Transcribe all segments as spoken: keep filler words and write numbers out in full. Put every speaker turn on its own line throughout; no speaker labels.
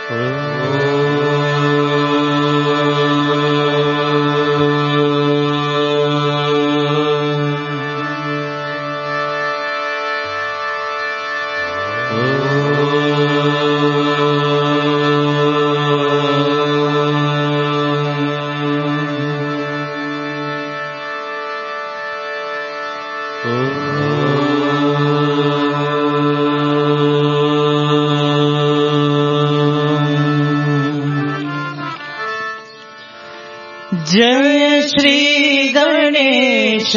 जय श्री गणेश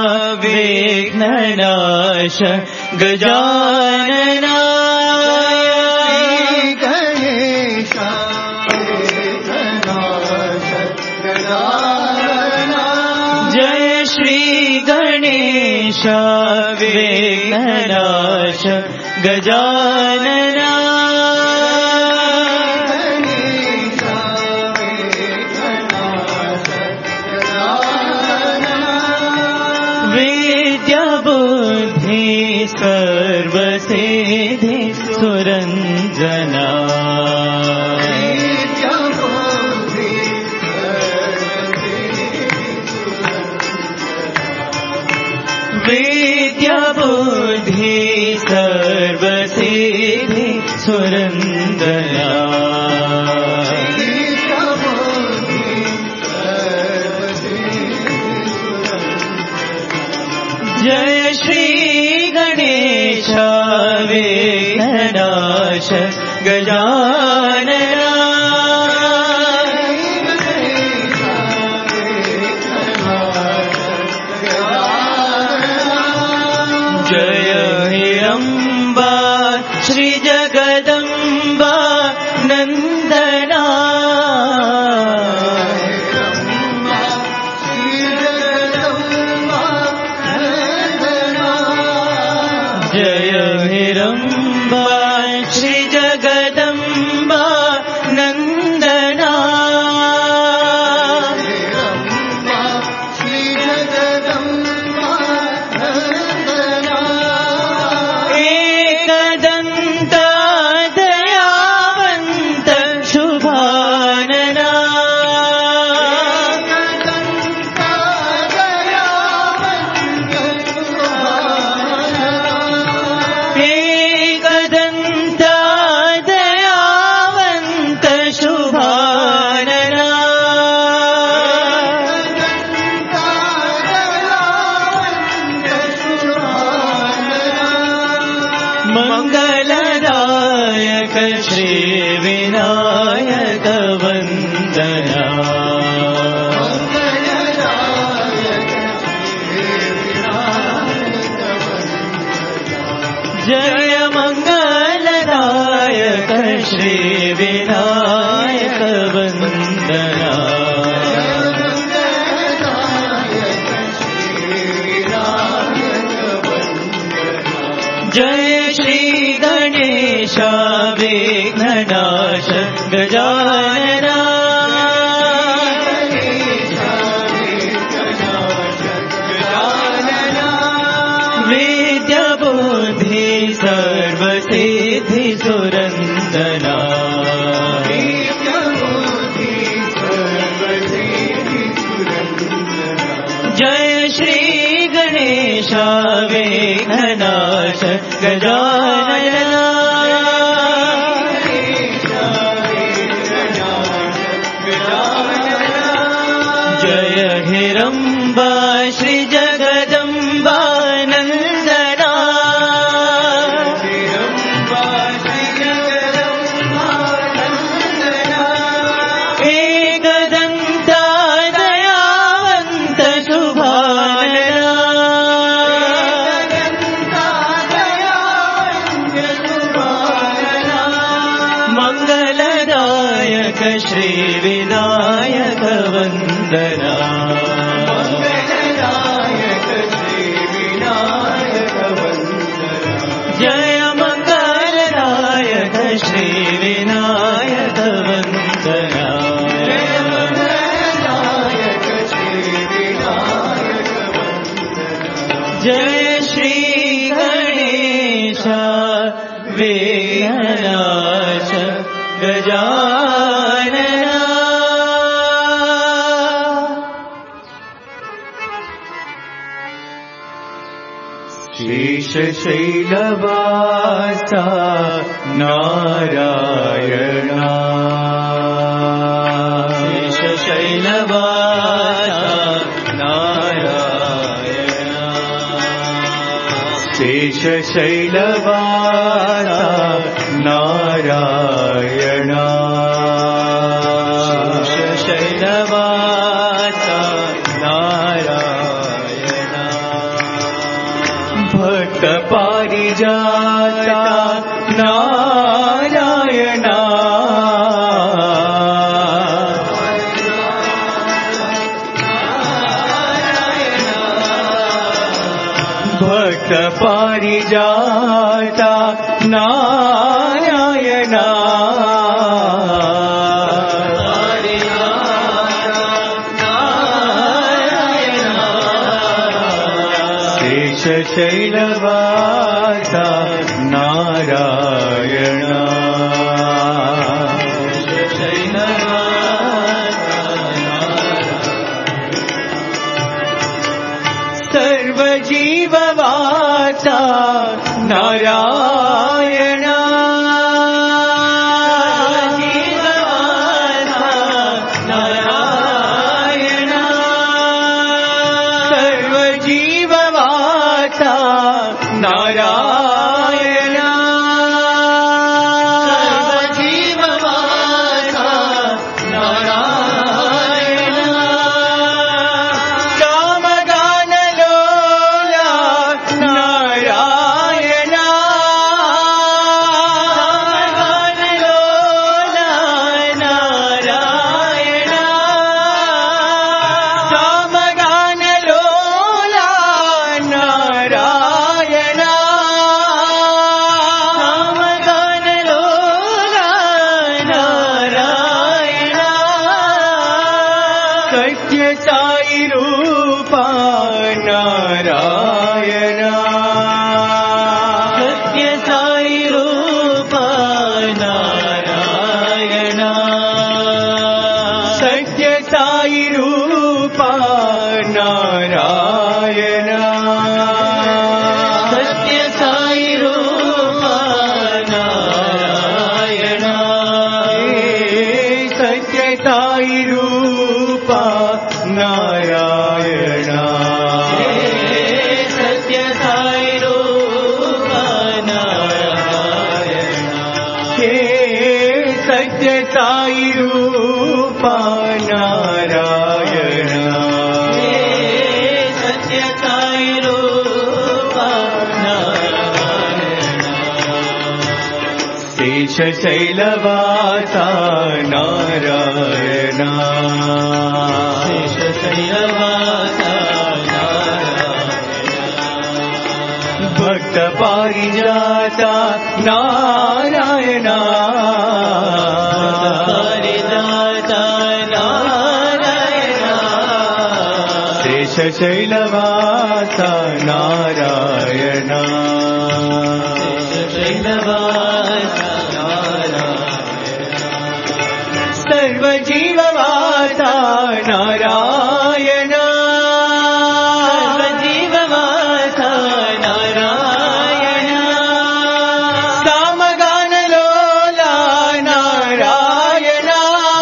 विघ्ननाश गजानना
गणेश विघ्ननाश गजानना
जय श्री गणेश विघ्ननाश गजानना सर्वसिद्धि सुरंजना विद्या बुद्धि सर्वसिद्धि सुरंजना जय श्री गणेश विघ्ननाश गजानना जय हिरंबा श्री जगदंबा नंदना जय हिरंबा श्री जगदंबा नंदना
श्री जगदंबा नंदना
एकदंत दयावंत शुभानना मंगलदायक श्री विनायक वंदना जय मंगलदायक श्री विनायक वंदना जय श्री गणेश विघ्ननाश गजानना विद्या बुद्धि सर्वसिद्धि सुरंदना जय श्री गणेश विघ्ननाश गजानना जय हिरंबा श्री जगदंबा नंदना एकदंत दयावंत शुभानना मंगलदायक श्री विनायक वंदना जय मंगलदायक श्री विनायक वंदना जय श्री गणेश विघ्ननाश गजानना शेषशैलवासा नारायणा शेषशैलवासा नारायणा शेषशैलवासा नारायणा शेषशैलवासा नारायणा भक्त पारिजाता नारायणा भक्त पारिजाता नारायणा शेषशैलवासा नारायणा सर्वजीववासा नारायणा सर्वजीववासा नारायणा सर्वजीववासा नारायणा कामगानलोला नारायणा कामगानलोला नारायणा कामगानलोला नारायणा कामगानलोला नारायणा सत्य साई रूपा नारायणा सत्य साई रूपा नारायणा सत्य साई रूपा नारायणा सत्य साई रूपा नारायणा सत्य साई रूपा नारायणा सत्य साई रूपा नारायणा हे सत्य साई रूपा नारायणा सत्य साई रूपा नारायणा शेषशैलवासा नारायणा शेषशैलवासा नारायणा भक्त पारिजाता नारायणा पारिजाता नारायणा शेषशैलवासा नारायणा शेषशैलवासा सर्वजीववासा नारायणा सर्वजीववासा नारायणा कामगानलोला नारायणा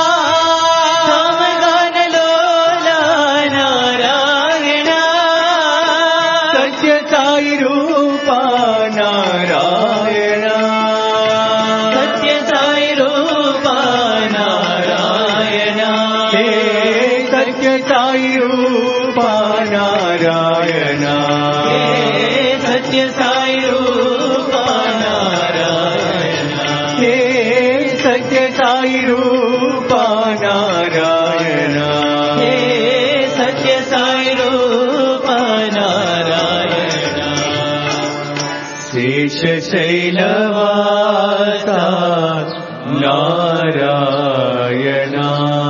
कामगानलोला नारायणा सत्य साई रूपा नारायणा सत्य साई रूपा नारायणा हे सत्य साई रूपा नारायणा हे सत्य साई रूपा नारायणा हे सत्य साई रूपा नारायणा हे सत्य साई रूपा नारायणा शेषशैलवासा नारायणा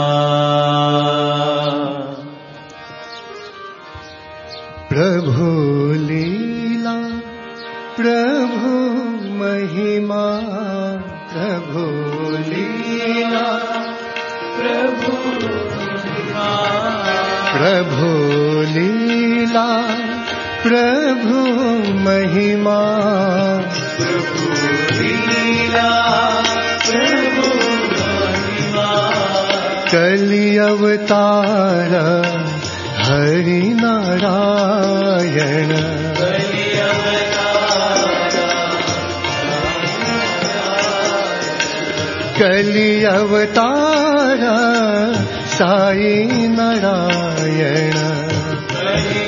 प्रभु लीला प्रभु महिमा प्रभु लीला प्रभु लीला प्रभु महिमा
प्रभु लीला प्रभु महिमा
कलि अवतार हरि नारायण
कलि अवतार
कलि अवतार साई नारायण
कलि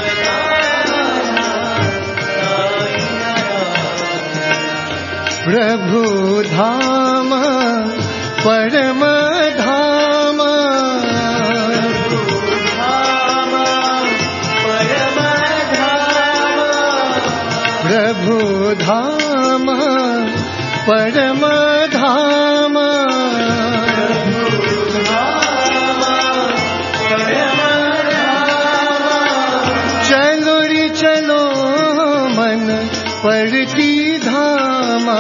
प्रभु धाम परम धाम प्रभु धाम परम धाम चलो रे चलो मन पड़ती धामा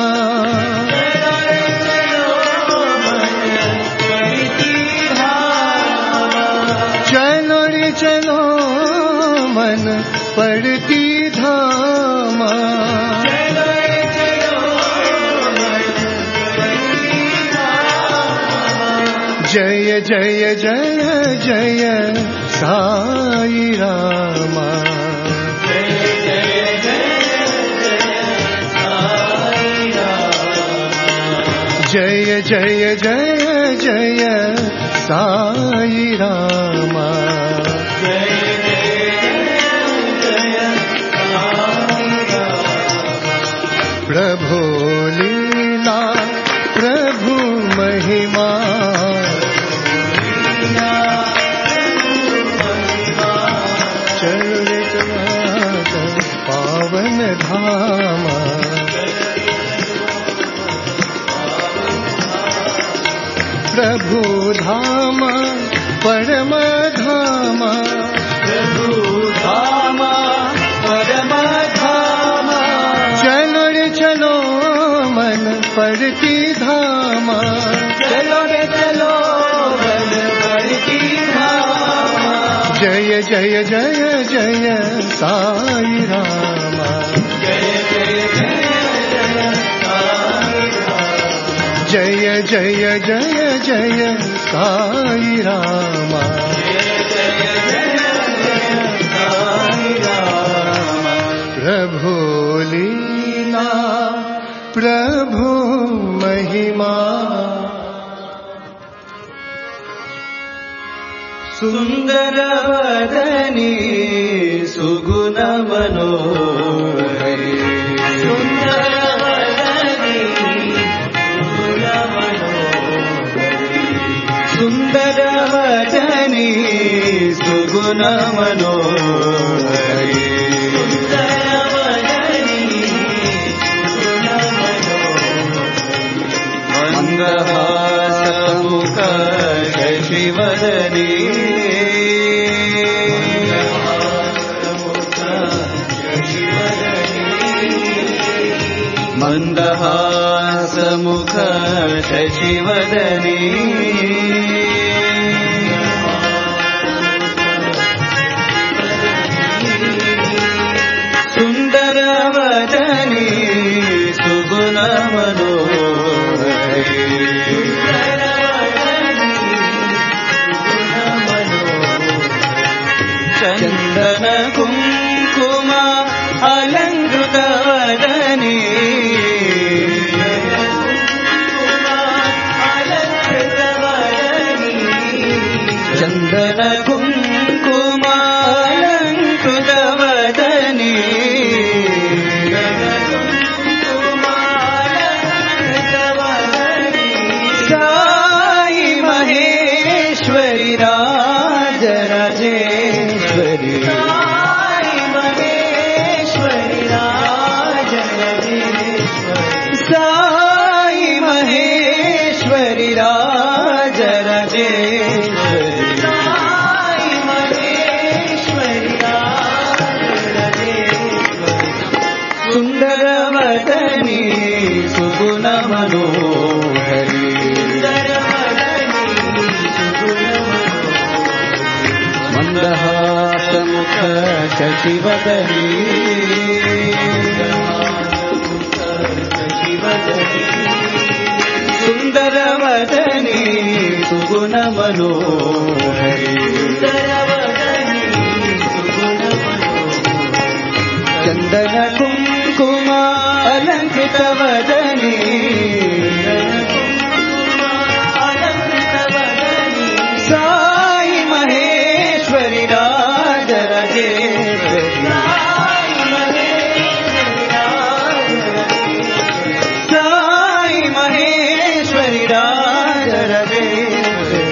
चलो रे चलो मन पड़ती धामा जय जय जय जय साई रामा जय जय जय जय साई रामा प्रभु लीला प्रभु महिमा चल पावन धाम प्रभु धाम परम धाम
प्रभु धाम परम धाम
चलो रे चलो मन पड़ती धाम
चलो रे चलो मन पड़ती धाम
जय जय जय जय साई रामा
जय जय जय जय साई रामा
जय जय जय जय साई रामा प्रभु लीला प्रभु महिमा
सुंदर वदनी सुगुण मनोहरी सुंदर वदनी सुगुण मनोहरी सुंदर वदनी सुगुण मनोहरी मंदहासमुख शशिवदनी मंदहासमुख शशिवदनी सुंदरवदनी सुगुण मनोहरी चंदन कुंकुम अलंकृत वदनी चंदन कुंकुम अलंकृत वदनी साई महेश्वरी राजराजेश्वरी साई महेश्वरी राजराजेश्वरी साई महेश्वरी राजराजेश्वरी साई महेश्वरी राजराजेश्वरी सुंदर वदनी सुगुण मनोहरी सुंदर वदनी सुगुण शशिवदनी सुन्दरवदनी सुगुणमनोहरी चन्दन कुङ्कुम अलङ्कृतवदनी साई महेश्वरी राजराजेश्वरी साई महेश्वरी राजराजेश्वरी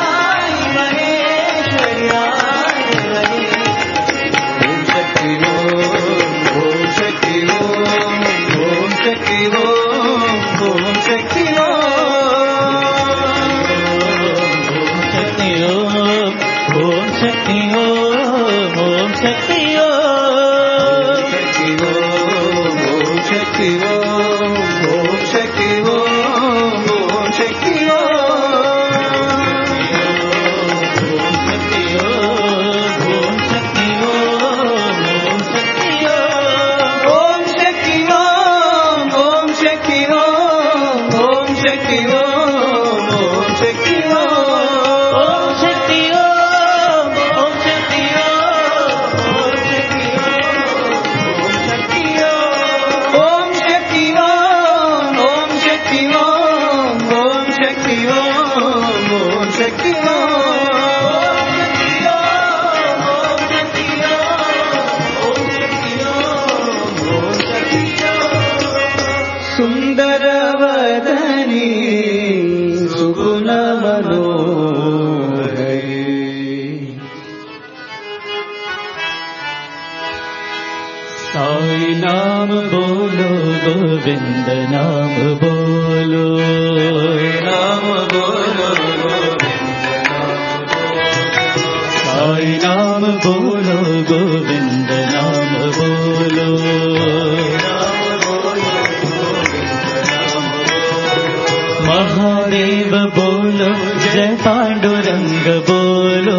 सुन्दरवदनी सुगुणमनोहरी साई नाम बोलो गोविंद नाम बोलो नाम बोलो साई नाम बोलो गोविंद नाम बोलो महादेव बोलो जय पांडुरंग बोलो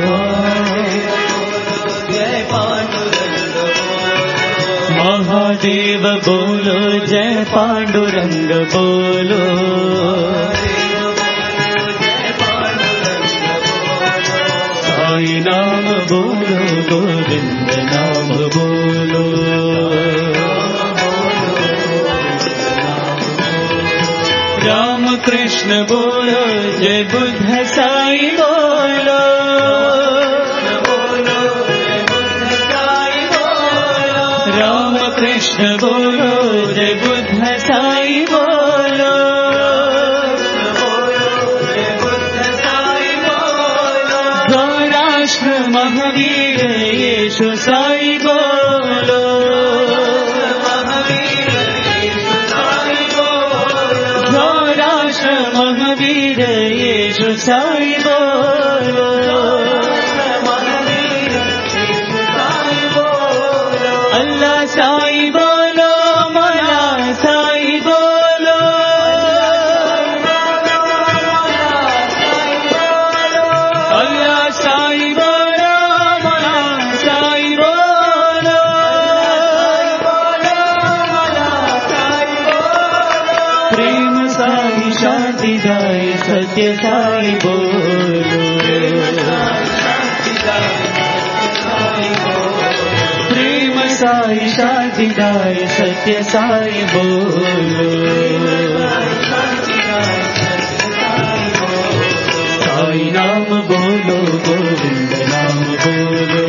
जय पांडुरंग महादेव बोलो जय पांडुरंग बोलो साई नाम बोलो गोविंद नाम बोलो राम कृष्ण बोलो जय बुद्ध साई बोलो राम कृष्ण बोलो जय बुद्ध साई बोलो गौराष्ट्र महावीर येशु साई बोलो महावीर येशु साई बोलो अल्लाह साई बोलो मौला साई बोलो अल्लाह साई बोलो मौला साई बोलो प्रेम साई शांति दाई सत्य साई बोलो प्रेम साई शांति दाई सत्य साई बोलो साई नाम बोलो गोविंद नाम बोलो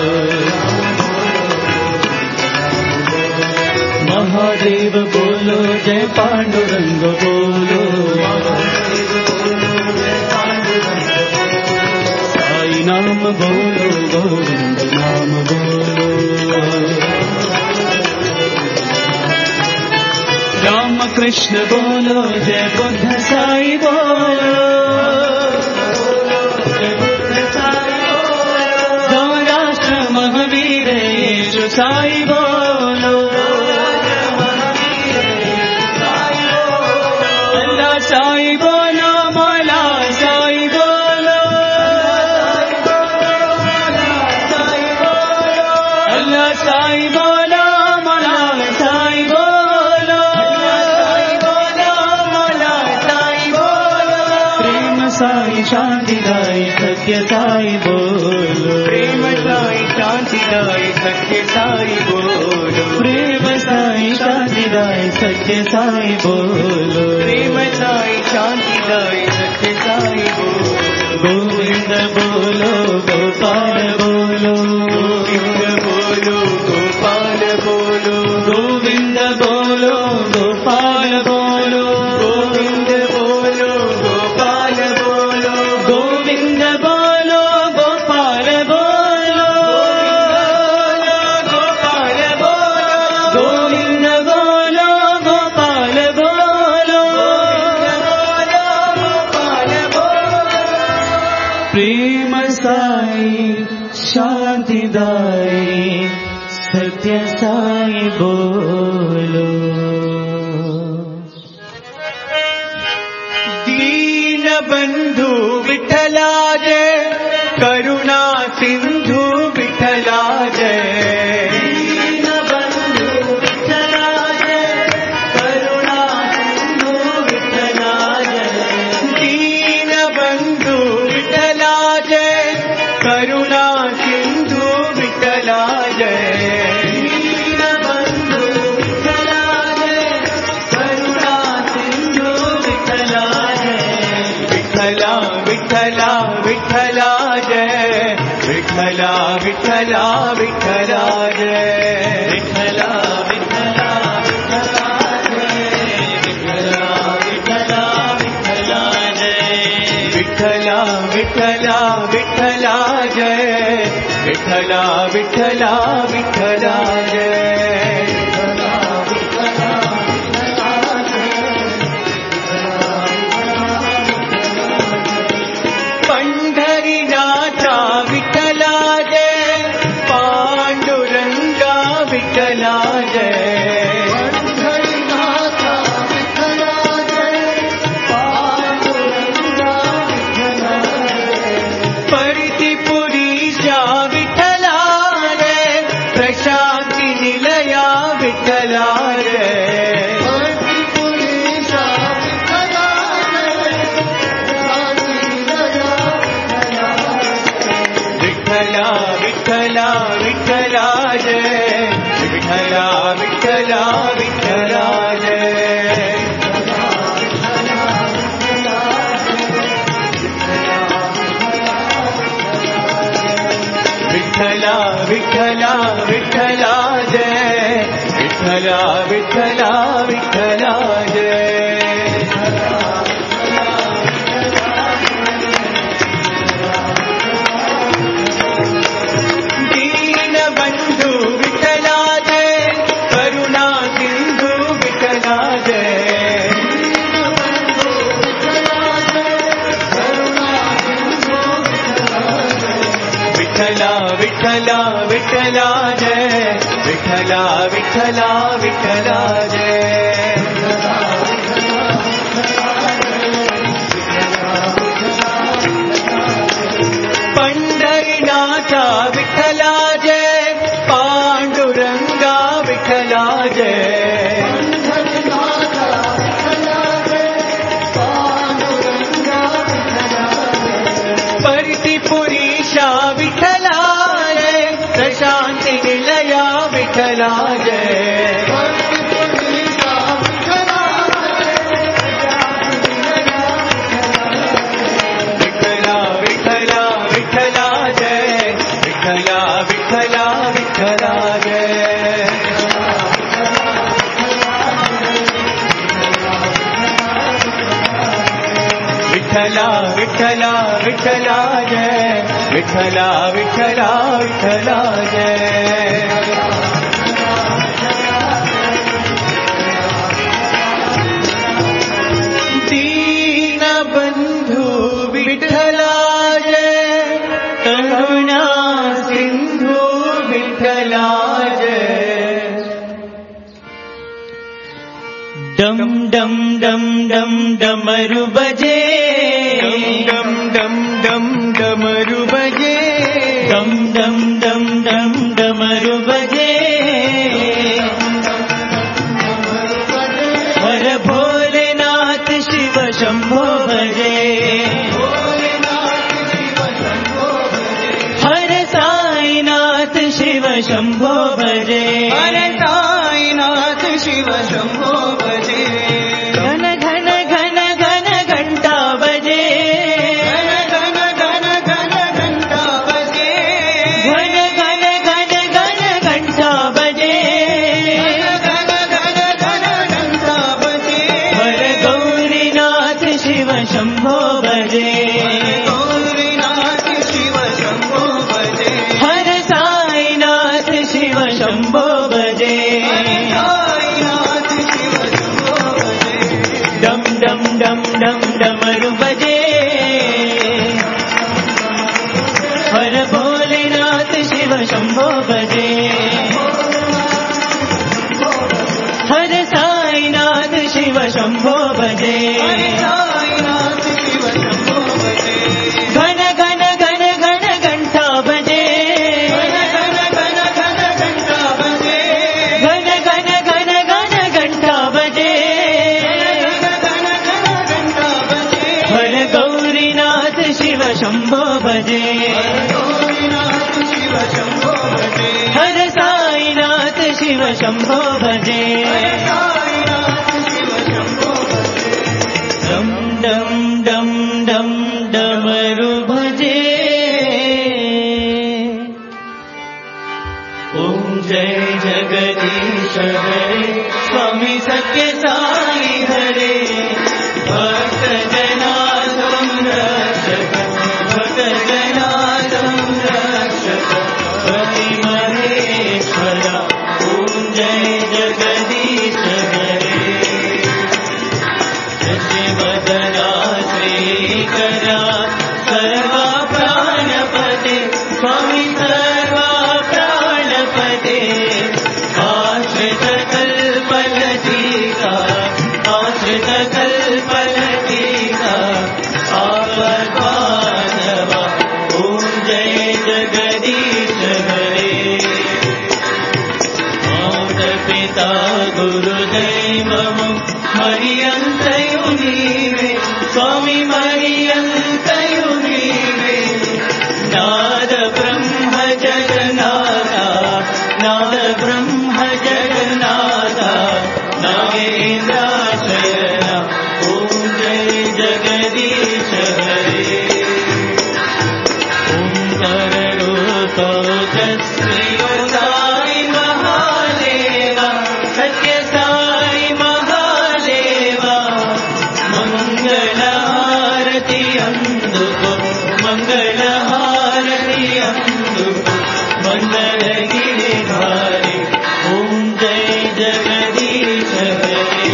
महादेव बोलो जय पांडुरंग बोलो साई नाम बोलो गोविंद नाम बोलो राम कृष्ण बोलो जय बुद्ध साई बोलो गौराष्ट्र महावीर येशु साई बोलो अल्लाह साई बोलो मौला साई बोलो शांतिदायी सत्य साई बोलो,
प्रेम साई शांतिदायी सत्य साई बोलो,
प्रेम साई शांतिदायी सत्य साई बोलो,
प्रेम साई शांतिदायी सत्य साई बोलो,
गोविंद बोलो गोपाल बोलो,
गोविंद बोलो गोपाल बोलो,
गोविंद बोलो गोपाल बोलो,
गोविंद बोलो गोपाल बोलो,
गोविंद बोलो गोपाल बोलो,
गोपाल बोलो,
गोविंद बोलो गोपाल बोलो,
गोपाल बोलो,
प्रेम साई शांतिदायी सत्य साई बोलो,
दीन बंधु विठला जय, करुणा सिंधु विठला जय,
दीन बंधु विठला जय, करुणा सिंधु विठला जय,
दीन बंधु विठला जय, करुणा सिंधु विठला जय,
दीन बंधु विठला जय, करुणा सिंधु विठला जय,
विठला विठला विठला जय, विठला विठला विठला जय,
विठला विठला विठला जय, विठला विठला विठला जय,
विठला विठला विठला जय, विठला विठला विठला जय, पंढरीनाथा विठला जय, पांडुरंगा विठला जय, पंढरीनाथा विठला जय, पांडुरंगा विठला जय, परितिपुरीशा विठला जय, प्रशांति निलया विठला जय, परितिपुरीशा विठला जय, प्रशांति निलया विठला विठला विठला जय, विठला विठला विठला जय, विठला विठला विठला जय, विठला विठला विठला जय, दीन बंधु विठला जय, करुणा सिंधु विठला जय, विठला विठला विठला जय, विठला विठला विठला जय, पंढरीनाथा विठला जय, पांडुरंगा विठला जय, परितिपुरीशा विठला जय, प्रशांति निलया विठला जय, विठला विठला विठला जय, विठला विठला विठला जय, विठला विठला विठला जय, विठला विठला विठला जय, दीन बंधु विठला जय, करुणा सिंधु विठला जय,
डम डम डम डम डमरू बजे,
डम डम डम डमरू बजे,
डम डम डम डम डमरू बजे, हर भोलेनाथ शिव शंभो भजे, शम्भो भजे
हरे साईनाथ शिव शम्भो भजे
घन घन घन घन घंटा बजे
घन घन घन घन घंटा बजे
घन घन घन घन घंटा बजे
घन घन घन घंटा बजे
हर गौरीनाथ शिव शम्भो भजे
गौरीनाथ शिव शम्भो भजे
हर साईनाथ शिव शम्भो भजे
साईनाथ शिव शम्भो भजे
डम डम डम डम डमरू बजे हर भोलेनाथ शिव शम्भो भजे हर साईनाथ शिव शम्भो भजे
साईनाथ शिव शम्भो भजे
घन घन घन घन घंटा बजे
घन घन घन घन घंटा बजे
घन घन घन घन घंटा बजे
घन घन घन घंटा बजे
हर गौरीनाथ शिव शम्भो भजे
गौरीनाथ शिव शम्भो भजे
हर साईनाथ शिव शम्भो भजे
साईनाथ शिव शम्भो भजे
डम डम डम डम डमरू भजे ओम जय जगदीश हरे स्वामी सत्य साई हरे भक्त जना संरक्षक भक्त जना संरक्षक हरि महेश्वरा ओम जय जगदीश हरे शशिवदना श्रीकरा सर्वा प्राणपते स्वामी सर्वा प्राणपते आश्रित कल्पलतिका आश्रित कल्पलतिका आपद्बान्धवा ओम जय जगदीश हरे माता गुरुदैवము మరియంతయు నీవే స్వామి మరియంతయు నీవే నాద బ్రహ్మ జగన్నాథ నాద బ్రహ్మ జగన్నాథ నాగేంద్రాశయన ఓం జయ జగదీశ హరే ఓంకార రూప శ్రీ సాయి మహాదేవ సత్య సాయి మహాదేవ మంగళహారతి అందుకో మంగళహారతి అందుకో మంగళగిరిధారి ఓం జయ జగదీశ హరే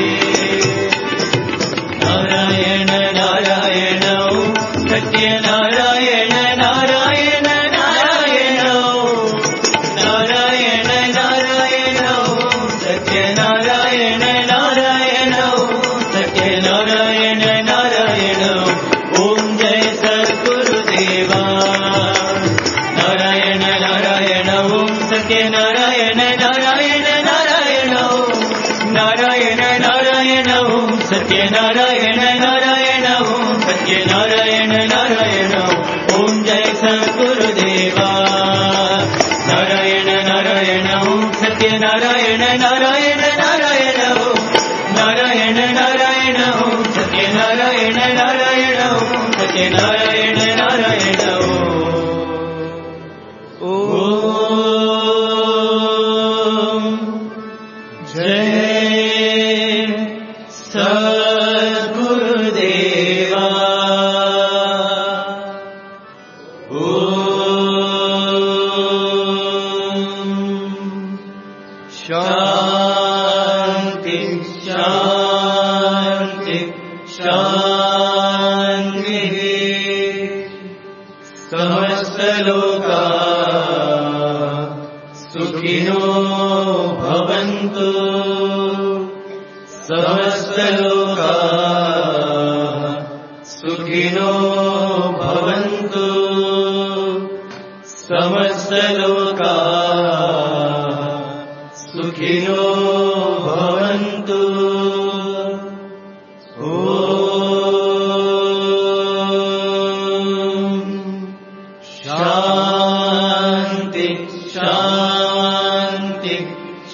నారాయణ నారాయణ ఓం సత్యనారాయణ నారాయణ నారాయణ ఓం నారాయణ నారాయణ ఓం సత్యనారాయణ నారాయణ ఓం సత్యనారాయణ నారాయణ ఓం జయ సద్గురుదేవా నారాయణ నారాయణ ఓం సత్యనారాయణ నారాయణ నారాయణ ఓం నారాయణ నారాయణ ఓం సత్యనారాయణ నారాయణ ఓం సత్యనారాయణ నారాయణ ఓం జయ సద్గురుదేవా నారాయణ నారాయణ ఓం సత్యనారాయణ నారాయణ నారాయణ ఓం నారాయణ నారాయణ ఓం సత్యనారాయణ నారాయణ ఓం సత్యనారాయణ నారాయణ ఓం జయ సద్గురుదేవా शांति शांति शांति समस्त लोका सुखिनो भवन्तु समस्त लोका सुखिनो भवन्तु समस्त लोका सुखिनो भवन्तु ओम शांति शांति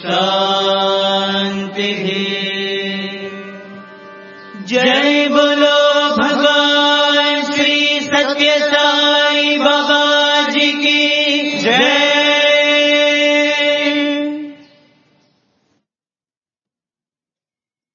साई